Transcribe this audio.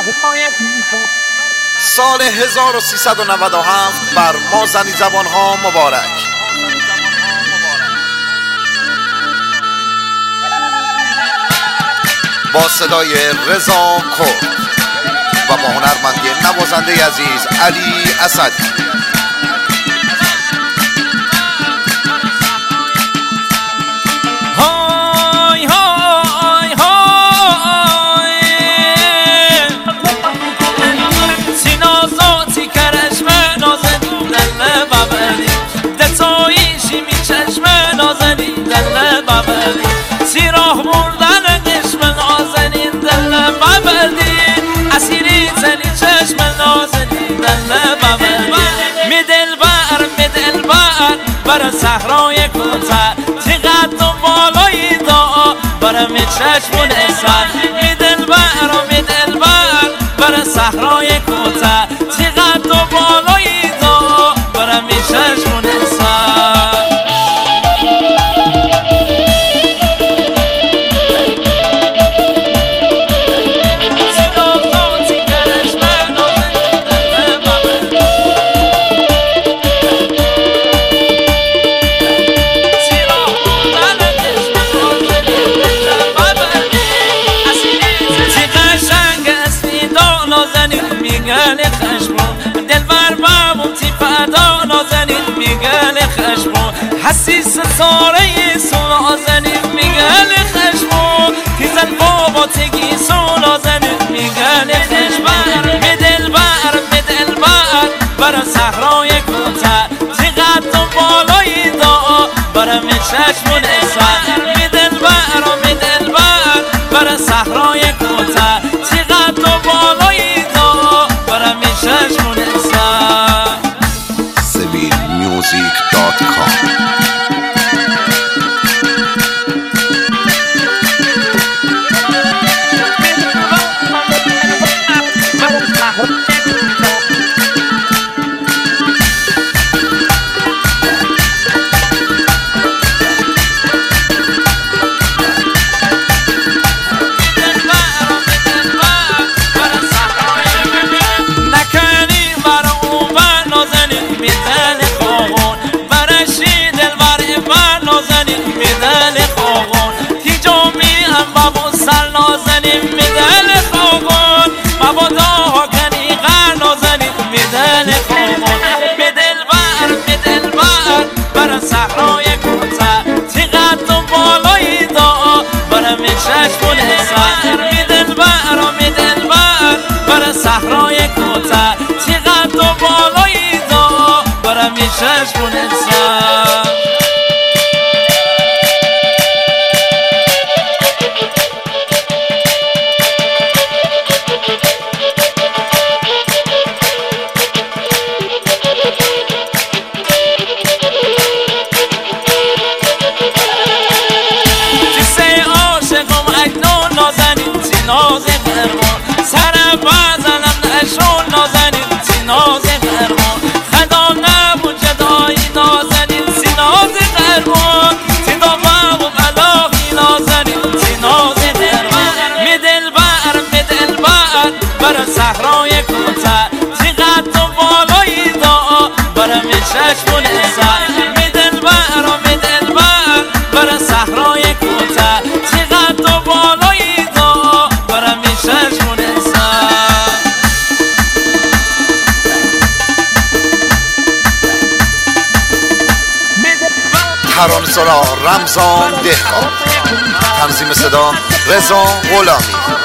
سال 1397 بر ما زنی زبان ها مبارک. با صدای رضا کرد و با هنرمندی نوازنده عزیز علی اسدی. سیراه بردن قشم نازنین دل ببردی اسیری زنی چشم نازنین دل ببردی می دل بر بر صحرای کوتاه چقدر تو بالای دعا برم چشم نسر می دل بر بر صحرای کوتاه چقدر تو بالای دعا برم چشم نسر. میگن خشمو دل بر بابم تی فدا نازنین میگن خشمو حسیس ساره سو نازنین میگن خشمو تی زن بابا تگی سو نازنین میگن خشمو می دل بر بر صحرای کوتاه چقدر تو بالای دعا برم چشم نسر می دل بر بر صحرای کوتاه چقدر تو بالای SevilMusic.com. سر نازنین میدل خوابون مبادا کنی غر نازنین میدل خوابون میدل بر بر صحرای کوتاه چقدر تو بالای دعا برم چشم نسر میدل بر بر صحرای کوتاه چقدر تو بالای دعا برم چشم نسر. ناز فرمان سر بزنم نشون نازنین سی ناز فرمان خدا نبود جدایی نازنین سی ناز فرمان سی دامم و بلاغی نازنین سی ناز فرمان می دل بر بر صحرای کوتاه چقدر تو بالای دعا برم چشم نسر می دل بر بر صحرای کوتاه چقدر تو بالای دعا برم چشم نسر. ترانه‌سرا رمضان دهقان، تنظیم صدا رضا غلامی.